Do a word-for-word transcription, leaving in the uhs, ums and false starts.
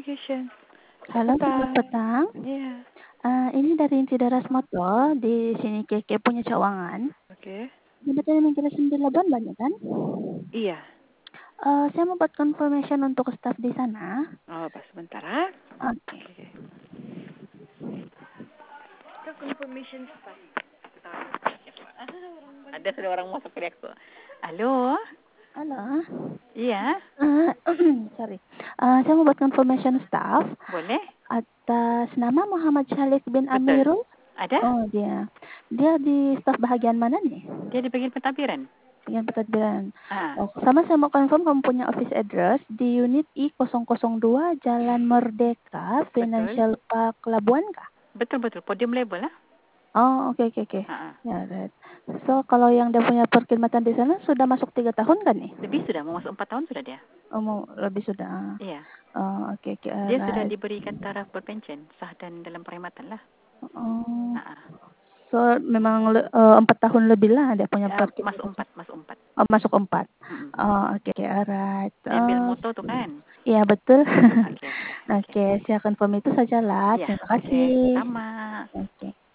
Communication. Halo, selamat Petang. petang. Iya. Uh, ini dari Cidaras Motor, di sini Keke punya cawangan. Oke. Sebetulnya menjelaskan di Labuan banyak kan? Iya. Uh, saya mau buat confirmation untuk staff di sana. Oh, pas sebentar, ah. Oke. Oke. Kita confirmation staff. Ada sudah orang masuk teriak tuh. Halo? Halo. Iya. Uh, sorry. Uh, saya mau buat confirmation staff. Boleh? Atas nama Muhammad Syalif bin Betul. Amirul. Ada? Oh, dia. Dia di staff bahagian mana nih? Dia di bagian pentadbiran. Bagian pentadbiran. Ah. Oh, sama saya mau confirm kamu punya office address di unit I nol nol dua Jalan Merdeka, Financial Betul. Park, Labuan kah? Betul-betul. Podium label, ah. Oh, oke, okay, oke, okay, oke. Okay. Ah. Ya, right. So, kalau yang dia punya perkhidmatan di sana sudah masuk tiga tahun kan nih? Lebih sudah, mau masuk empat tahun sudah dia. Oh, mau lebih sudah. Iya. Oh, oke, okay, oke. Okay, dia right. sudah diberikan taraf berpencen, sah dan dalam perkhidmatan lah. Oh. Ah. So, memang uh, empat tahun lebih lah dia punya Ya, perkhidmatan. masuk empat, masuk empat. Oh, masuk empat. Mm-mm. Oh, oke, okay, alright. Diambil Uh, moto tuh kan? Iya, betul. Oke, oke, Oke, oke. saya confirm itu sajalah. Ya, Terima oke. kasih. Sama. Oke.